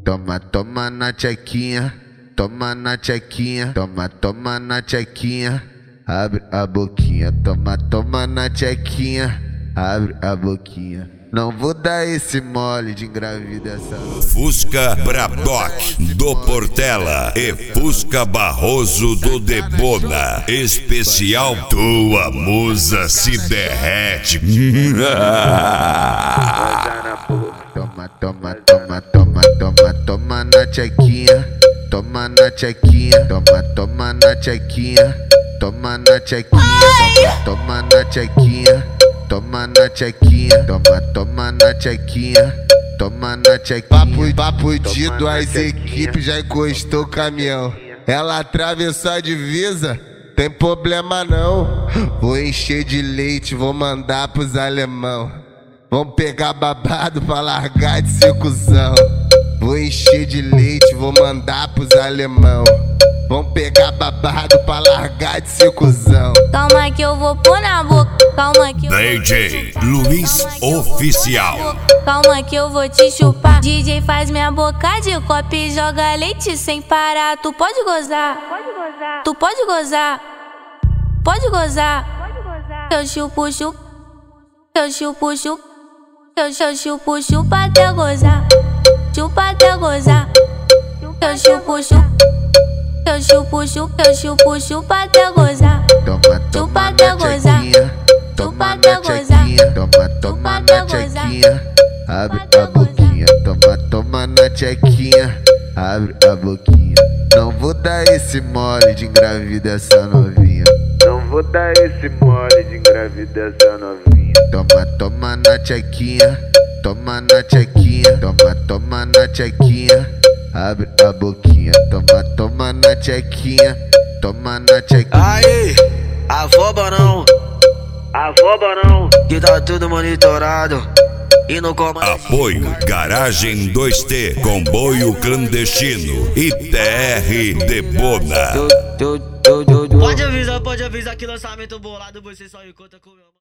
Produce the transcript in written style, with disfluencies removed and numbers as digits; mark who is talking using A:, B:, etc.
A: toma, toma na tchequinha, toma na tchequinha, toma, toma na tchequinha, abre a boquinha, toma, toma na tchequinha, abre a boquinha. Não vou dar esse mole de engravida essa noite.
B: Fusca Bradock do Portela e Fusca Barroso do Debona. Especial Tua Musa se derrete.
A: Toma, toma, toma, toma, toma, toma na tchequinha, toma na tchequinha, toma, toma na tchequinha, toma na tchequinha, toma na tchequinha. Toma na tchequinha, toma, toma na tchequinha, toma na tchequinha.
C: Papo de duas equipes, já encostou o caminhão. Ela atravessou a divisa, tem problema não. Vou encher de leite, vou mandar pros alemão. Vão pegar babado pra largar de ser cuzão. Vou encher de leite, vou mandar pros alemão. Vão pegar babado pra largar de ser cuzão.
D: Calma que eu vou pôr na boca. Calma que eu
B: DJ Luiz Oficial.
D: Calma que eu vou te chupar. DJ faz minha boca de copo e joga leite sem parar. Tu pode gozar, tu pode gozar, pode gozar. Eu chupo, chupo, eu chupo, chupo, eu chupo, chupa até gozar, chupa até gozar. Eu chupo, chupo, eu chupo, chupo, eu chupo, chupa até gozar, chupa até gozar.
A: Toma na tchequinha, toma, toma na tchequinha, abre a boquinha, toma, toma na tchequinha, abre a boquinha. Não vou dar esse mole de engravida essa novinha. Não vou dar esse mole de engravida essa novinha. Toma, toma na tchequinha, toma na tchequinha, toma, toma na tchequinha, abre a boquinha, toma, toma na tchequinha, toma na tchequinha.
E: Aí, afoba não, que tá tudo monitorado e no comando.
B: Apoio Garagem 2T, Comboio Clandestino e TR Debona.
E: Pode avisar que lançamento bolado você só encontra com o meu.